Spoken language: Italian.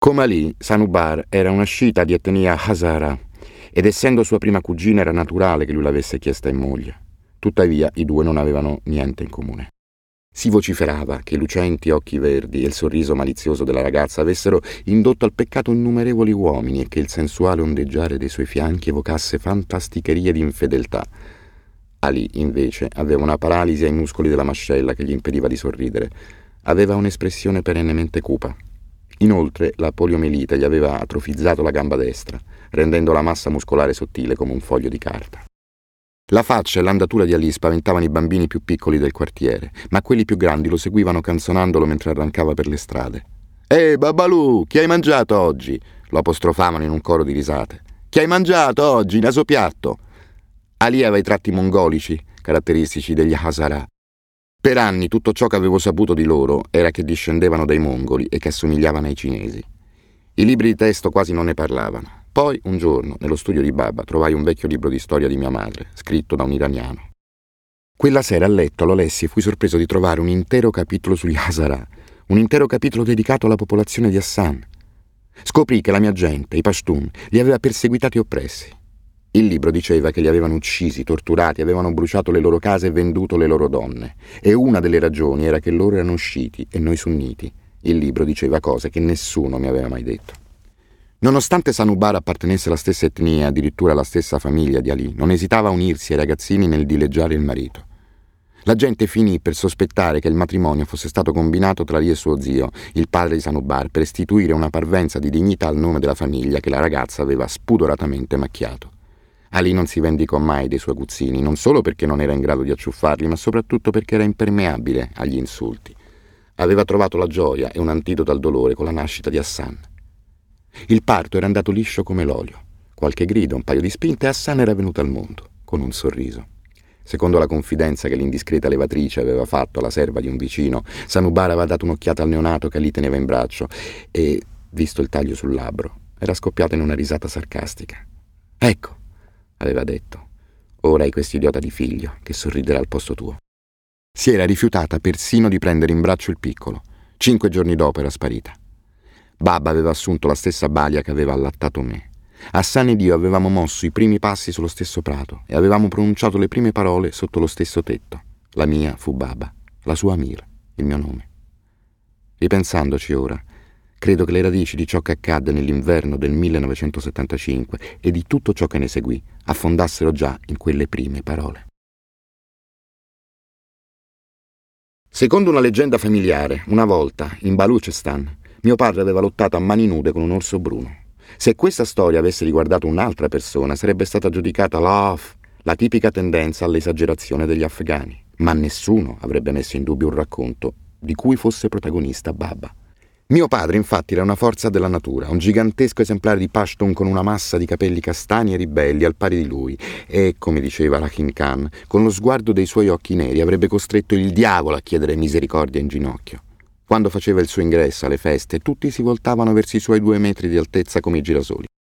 Come Ali, Sanubar era una sciita di etnia Hazara ed essendo sua prima cugina era naturale che lui l'avesse chiesta in moglie. Tuttavia i due non avevano niente in comune. Si vociferava che i lucenti occhi verdi e il sorriso malizioso della ragazza avessero indotto al peccato innumerevoli uomini e che il sensuale ondeggiare dei suoi fianchi evocasse fantasticherie di infedeltà. Ali, invece, aveva una paralisi ai muscoli della mascella che gli impediva di sorridere. Aveva un'espressione perennemente cupa. Inoltre, la poliomielite gli aveva atrofizzato la gamba destra, rendendo la massa muscolare sottile come un foglio di carta. La faccia e l'andatura di Ali spaventavano i bambini più piccoli del quartiere, ma quelli più grandi lo seguivano canzonandolo mentre arrancava per le strade. Babalù, chi hai mangiato oggi?» lo apostrofavano in un coro di risate. «Chi hai mangiato oggi, naso piatto?» Ali aveva i tratti mongolici, caratteristici degli Hazara. Per anni tutto ciò che avevo saputo di loro era che discendevano dai mongoli e che assomigliavano ai cinesi. I libri di testo quasi non ne parlavano. Poi, un giorno, nello studio di Baba, trovai un vecchio libro di storia di mia madre, scritto da un iraniano. Quella sera a letto lo lessi e fui sorpreso di trovare un intero capitolo sugli Hazara, un intero capitolo dedicato alla popolazione di Hassan. Scoprì che la mia gente, i Pashtun, li aveva perseguitati e oppressi. Il libro diceva che li avevano uccisi, torturati, avevano bruciato le loro case e venduto le loro donne. E una delle ragioni era che loro erano sciiti e noi sunniti. Il libro diceva cose che nessuno mi aveva mai detto. Nonostante Sanubar appartenesse alla stessa etnia, addirittura alla stessa famiglia di Ali, non esitava a unirsi ai ragazzini nel dileggiare il marito. La gente finì per sospettare che il matrimonio fosse stato combinato tra Ali e suo zio, il padre di Sanubar, per restituire una parvenza di dignità al nome della famiglia che la ragazza aveva spudoratamente macchiato. Ali non si vendicò mai dei suoi aguzzini, non solo perché non era in grado di acciuffarli, ma soprattutto perché era impermeabile agli insulti. Aveva trovato la gioia e un antidoto al dolore con la nascita di Hassan. Il parto era andato liscio come l'olio. Qualche grido, un paio di spinte e Hassan era venuto al mondo, con un sorriso. Secondo la confidenza che l'indiscreta levatrice aveva fatto alla serva di un vicino, Sanubar aveva dato un'occhiata al neonato che Ali teneva in braccio e, visto il taglio sul labbro, era scoppiata in una risata sarcastica. «Ecco», aveva detto, «ora hai quest'idiota di figlio che sorriderà al posto tuo». Si era rifiutata persino di prendere in braccio il piccolo. 5 giorni dopo era sparita. Baba aveva assunto la stessa balia che aveva allattato me. Hassan ed io avevamo mosso i primi passi sullo stesso prato e avevamo pronunciato le prime parole sotto lo stesso tetto. La mia fu Baba, la sua Amir, il mio nome. Ripensandoci ora, credo che le radici di ciò che accadde nell'inverno del 1975 e di tutto ciò che ne seguì affondassero già in quelle prime parole. Secondo una leggenda familiare, una volta, in Baluchistan, mio padre aveva lottato a mani nude con un orso bruno. Se questa storia avesse riguardato un'altra persona, sarebbe stata giudicata la tipica tendenza all'esagerazione degli afghani. Ma nessuno avrebbe messo in dubbio un racconto di cui fosse protagonista Baba. Mio padre, infatti, era una forza della natura, un gigantesco esemplare di Pashtun con una massa di capelli castani e ribelli al pari di lui e, come diceva Rahim Khan, con lo sguardo dei suoi occhi neri avrebbe costretto il diavolo a chiedere misericordia in ginocchio. Quando faceva il suo ingresso alle feste, tutti si voltavano verso i suoi 2 metri di altezza come i girasoli.